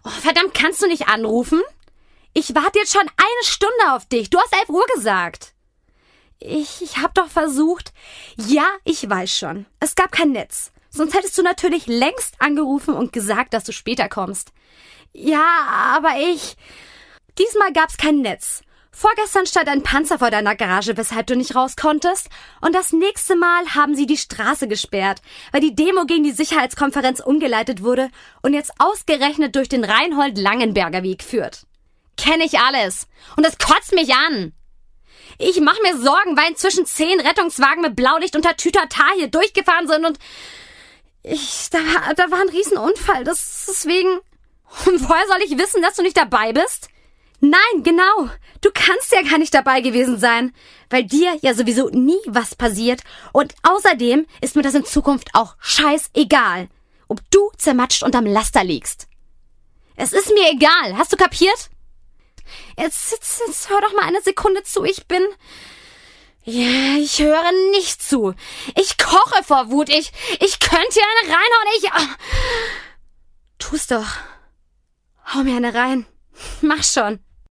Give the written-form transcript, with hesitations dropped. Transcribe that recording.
Oh, verdammt, kannst du nicht anrufen? Ich warte jetzt schon 1 Stunde auf dich. Du hast 11 Uhr gesagt. Ich hab doch versucht. Ja, ich weiß schon. Es gab kein Netz. Sonst hättest du natürlich längst angerufen und gesagt, dass du später kommst. Ja, aber Diesmal gab's kein Netz. Vorgestern stand ein Panzer vor deiner Garage, weshalb du nicht raus konntest. Und das nächste Mal haben sie die Straße gesperrt, weil die Demo gegen die Sicherheitskonferenz umgeleitet wurde und jetzt ausgerechnet durch den Reinhold-Langenberger Weg führt. Kenn ich alles. Und das kotzt mich an. Ich mach mir Sorgen, weil inzwischen 10 Rettungswagen mit Blaulicht unter Tütata hier durchgefahren sind und da war ein Riesenunfall. Deswegen... Und woher soll ich wissen, dass du nicht dabei bist? Nein, genau. Du kannst ja gar nicht dabei gewesen sein, weil dir ja sowieso nie was passiert. Und außerdem ist mir das in Zukunft auch scheißegal, ob du zermatscht unterm Laster liegst. Es ist mir egal. Hast du kapiert? Jetzt hör doch mal eine Sekunde zu. Ich höre nicht zu. Ich koche vor Wut. Ich könnte dir eine reinhauen. Tu's doch. Hau mir eine rein. Mach schon.